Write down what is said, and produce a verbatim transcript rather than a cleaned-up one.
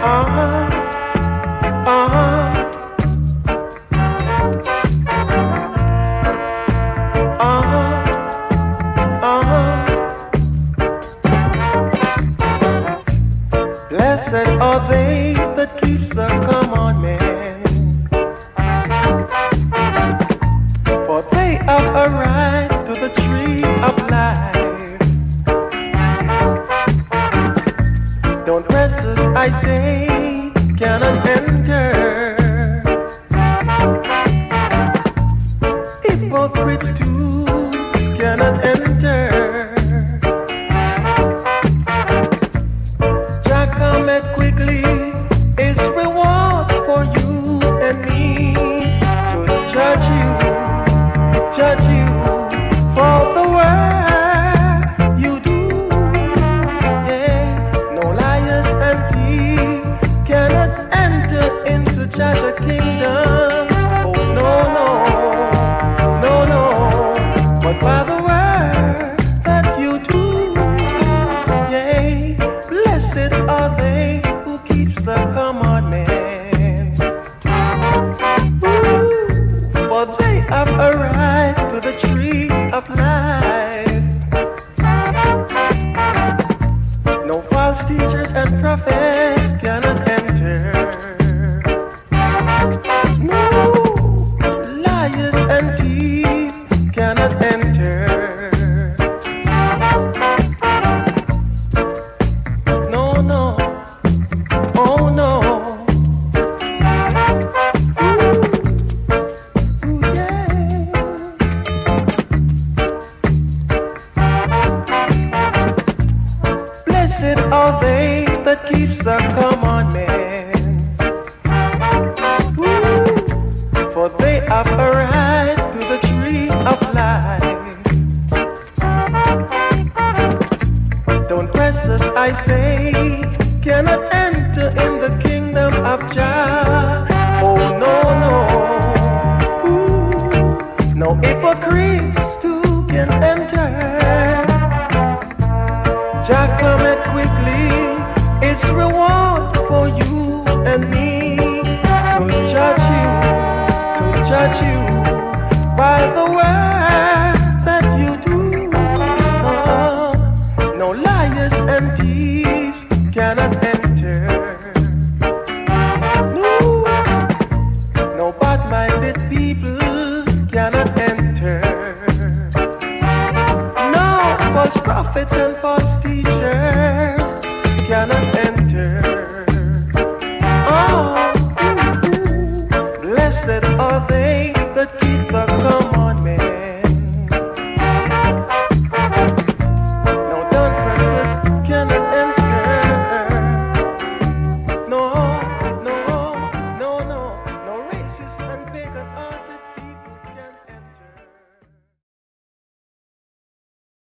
Blessed are they that keeps the commandments, for they have a right to the tree of life. Don't resist, I say, cannot enter. Hypocrites too cannot enter. Quickly is reward for you and me to judge you, judge you for the work you do. Yeah, no liars and thieves cannot enter into Judge's kingdom. Oh no, no, no, no, but by the word that you do. Yeah, blessed are they the commandments, ooh, for they have a right to the tree of life. No false teachers and prophets cannot enter. No liars and thieves cannot enter. No, no. Oh no. Ooh, ooh, yeah. Blessed are they that keeps the commandments, ooh, for they have a right to the tree of life. Don't press us, I say, cannot enter in the kingdom of Jah. Oh no, no, ooh, no hypocrites too can enter. Jah cometh quickly, it's reward for you and me to judge you, to judge you by the word that you do. Oh, no liars and thieves cannot enter. No, no bad-minded people cannot enter. No false prophets and false teachers cannot enter. Oh, ooh, ooh, blessed are they